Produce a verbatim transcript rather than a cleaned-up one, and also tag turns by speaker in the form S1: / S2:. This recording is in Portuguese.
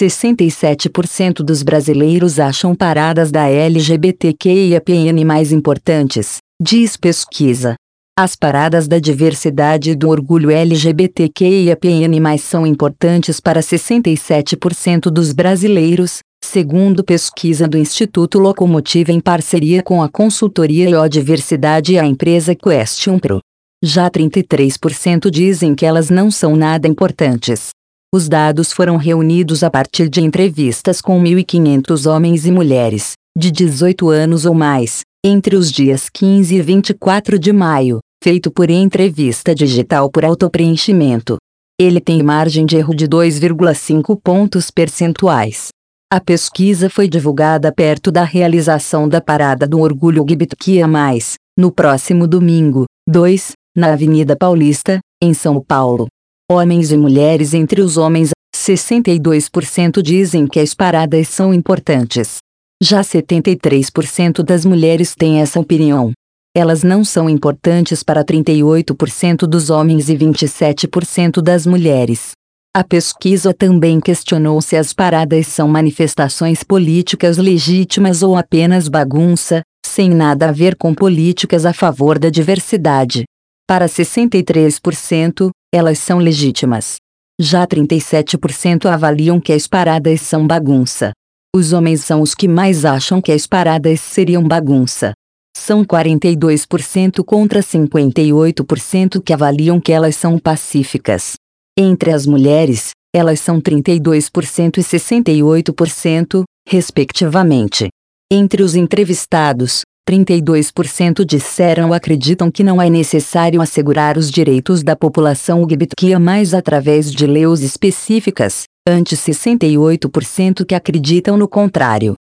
S1: sessenta e sete por cento dos brasileiros acham paradas da L G B T Q I A P N mais importantes, diz pesquisa. As paradas da diversidade e do orgulho L G B T Q I A P N mais são importantes para sessenta e sete por cento dos brasileiros, segundo pesquisa do Instituto Locomotiva em parceria com a consultoria E O Diversidade e a empresa Question Pro. Já trinta e três por cento dizem que elas não são nada importantes. Os dados foram reunidos a partir de entrevistas com mil e quinhentos homens e mulheres, de dezoito anos ou mais, entre os dias quinze e vinte e quatro de maio, feito por entrevista digital por autopreenchimento. Ele tem margem de erro de dois vírgula cinco pontos percentuais. A pesquisa foi divulgada perto da realização da Parada do Orgulho L G B T Q I A mais, no próximo domingo, dois, na Avenida Paulista, em São Paulo. Homens e mulheres. Entre os homens, sessenta e dois por cento dizem que as paradas são importantes. Já setenta e três por cento das mulheres têm essa opinião. Elas não são importantes para trinta e oito por cento dos homens e vinte e sete por cento das mulheres. A pesquisa também questionou se as paradas são manifestações políticas legítimas ou apenas bagunça, sem nada a ver com políticas a favor da diversidade. Para sessenta e três por cento, elas são legítimas. Já trinta e sete por cento avaliam que as paradas são bagunça. Os homens são os que mais acham que as paradas seriam bagunça. São quarenta e dois por cento contra cinquenta e oito por cento que avaliam que elas são pacíficas. Entre as mulheres, elas são trinta e dois por cento e sessenta e oito por cento, respectivamente. Entre os entrevistados, trinta e dois por cento disseram acreditam que não é necessário assegurar os direitos da população L G B T Q I A mais através de leis específicas, ante sessenta e oito por cento que acreditam no contrário.